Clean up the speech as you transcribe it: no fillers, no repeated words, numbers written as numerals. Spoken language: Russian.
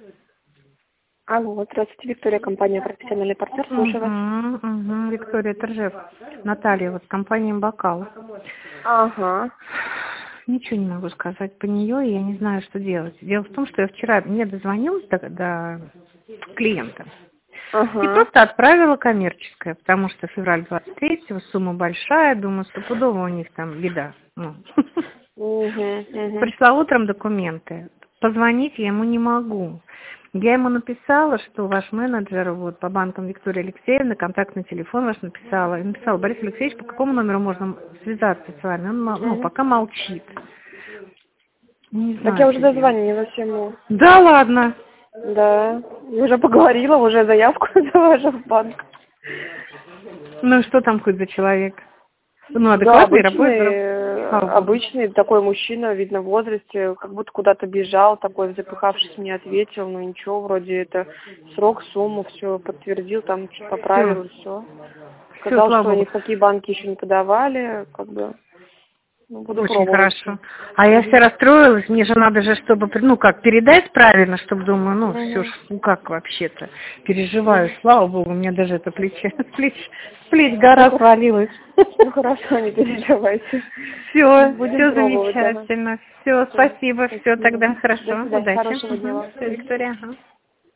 Алло, здравствуйте, Виктория, компания «Профессиональный партнер», слушаю вас. Виктория Торжев, Наталья, вот компания «Бокал». Ага. Ничего не могу сказать по нее, и я не знаю, что делать. Дело в том, что я вчера не дозвонилась до клиента. И просто отправила коммерческое, потому что февраль 23-го, сумма большая, думаю, стопудово у них там беда. Ну. Пришла утром документы, позвонить я ему не могу. Я ему написала, что ваш менеджер вот, по банкам Виктория Алексеевна, контактный телефон ваш написала. И написала: Борис Алексеевич, по какому номеру можно связаться с вами? Он пока молчит. Не знаю, так я уже дозвонилась ему. Да ладно? Да, я уже поговорила, уже заявку завожу в банк. Ну что там хоть за человек? Ну, Да, адекватный, работает? обычный такой мужчина, видно, в возрасте, как будто куда-то бежал, такой запыхавшись, мне ответил, ну ничего, вроде это срок, сумму, все подтвердил, там что-то поправил, и все. Сказал, что ни в какие банки еще не подавали, как бы, ну, буду очень пробовать. Хорошо. А я вся расстроилась, мне же надо же, чтобы, ну, как, передать правильно, чтобы, думаю, ну, все ж, ну, как вообще-то, переживаю, слава богу, у меня даже это плеч гора свалилась. Ну, хорошо, не переживайте. Все Будем пробовать, замечательно, все, спасибо, все тогда, хорошо, удачи. Хорошего дня. Все, Виктория, ага.